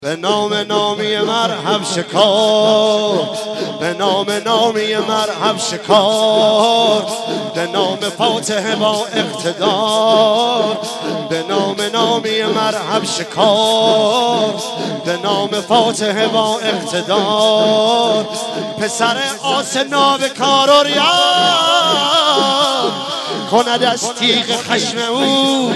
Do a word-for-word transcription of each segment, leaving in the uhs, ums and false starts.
به نام نامی مرحب شکار، به نام نامی مرحب شکار، به نام فاتح با اقتدار، به نام نامی مرحب شکار، به نام فاتح با اقتدار. پسر آسنا به کار و ریان کند از تیغ خشم او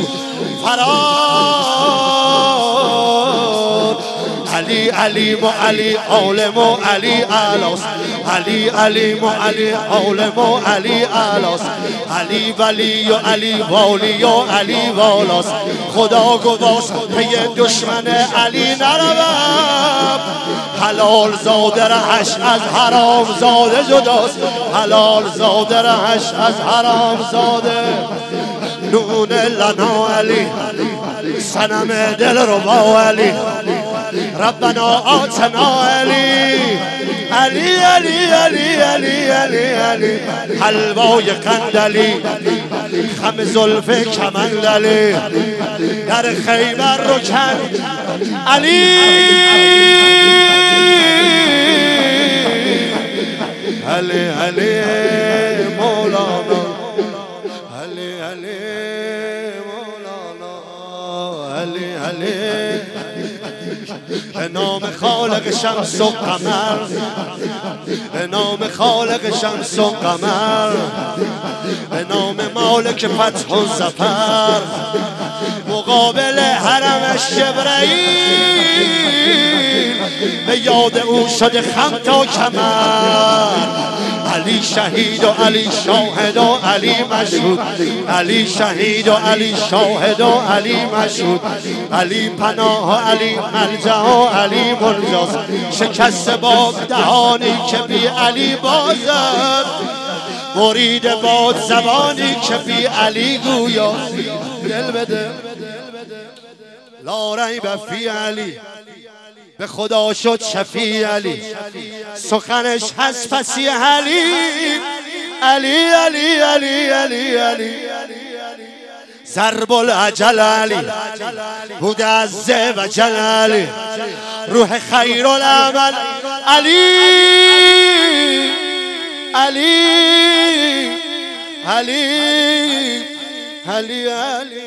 فرار. علی علیم و علی عالم و علی اعلاس، علی علیم و علی عالم و علی اعلاس، علی ولی و علی والی و علی والاس. خدا گواست پی دشمن علی نروم، حلال زاده رهش از حرام زاده جداست، حلال زاده رهش از حرام زاده. نون لنا علی صنم دل ربا علی، ربنا آتنا علی علی علی علی علی علی علی، حلوای قندلی خم زلف کمندلی، در خیبر رو کن علی علی علی مولانا، علی علی مولانا، علی علی. به نام خالق شمس و قمر، به نام خالق شمس و قمر، به نام مالک فتح و ظفر، مقابل حرمش جبرئیل به یاد او شده خم تا کمر. علی شهید و علی شاهد و علی مشهود، علی شهید و علی شاهد و علی مشهود، علی پناه و علی ملجأ و علی منجاست. شکست باد دهانی که بی علی بازد، مرید باد زبانی که بی علی گویا. دل بده لا ریب فی علی، به خدا شد شفیع علی، سخنش هست فصیح علی علی علی علی علی علی. ضرب العجل علی بود عز و جل علی، روح خیر العمل علی علی علی علی علی.